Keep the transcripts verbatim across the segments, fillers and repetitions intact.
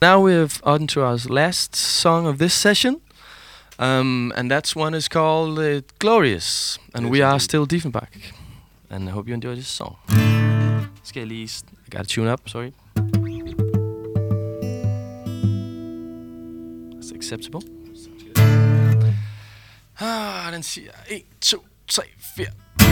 Now we've on to our last song of this session, um, and that one is called uh, Glorious, and we are still Diefenbach, and I hope you enjoy this song. Skal jeg lige... I gotta tune up, sorry. That's acceptable. Ah, den siger en, to, tre, fire.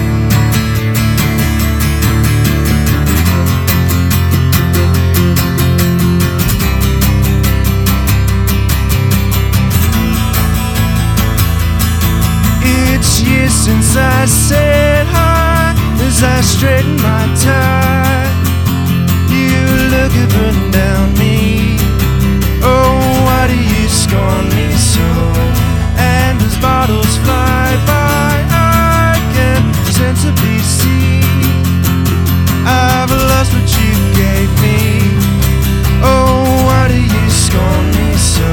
It's years since I said hi as I straighten my tie. You look up and down me. Oh, why do you scorn me so? And as bottles fly by, I can sensibly see I've lost what you gave me. Oh, why do you scorn me so?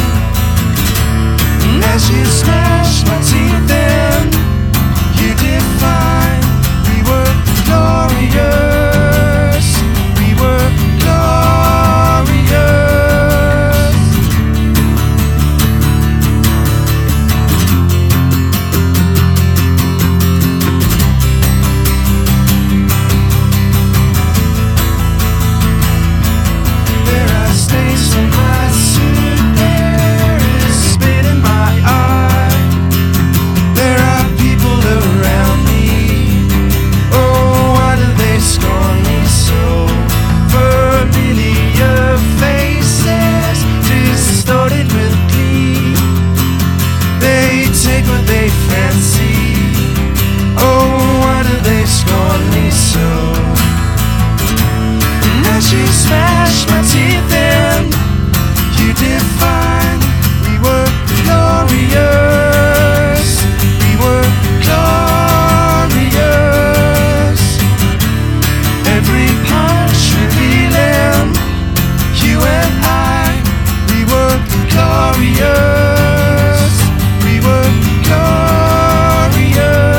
As you smash my teeth in, you define. We were glorious. We were glorious. There are stains on my suit. There is spit in my eye. There are people around me. Oh, why do they scorn me so? Familiar faces distorted with glee. They take what they fancy. Oh, why do they scorn me so? And as you smash my teeth in, you define. We were glorious. We were glorious. Every punch revealing you and I. We were glorious. We were glorious.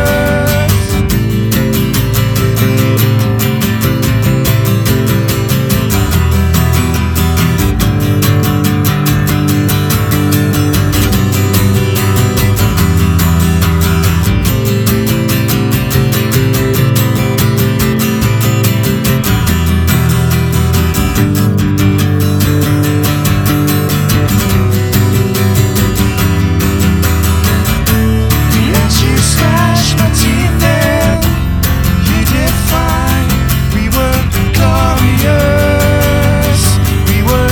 As you smash my teeth in, you define. We were glorious. We were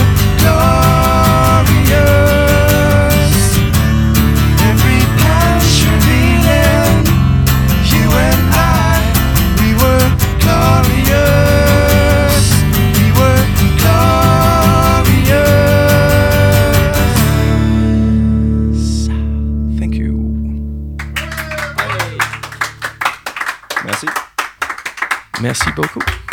glorious. Every patch revealing you and I. We were glorious. We were glorious. Thank you. Merci. Merci beaucoup.